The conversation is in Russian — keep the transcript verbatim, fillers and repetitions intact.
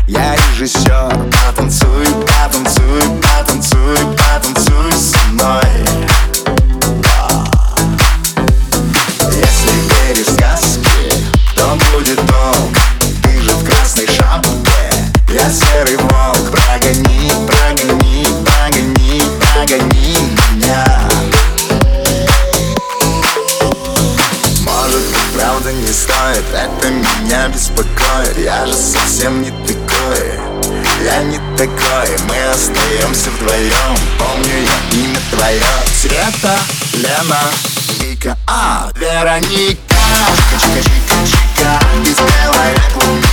Я режиссер. Потанцуй, потанцуй, потанцуй, потанцуй со мной. Если веришь в сказки, то будет толк. Ты же в красной шапке, я серый волк. Прогони, прогони, прогони, прогони меня. Может быть, правда не стоит, это меня беспокоит. Я же совсем не такой, я не такой. Мы остаемся вдвоем, помню я имя твое. Света, Лена, Вика, а, Вероника. Чика-чика-чика-чика, из белой клубники.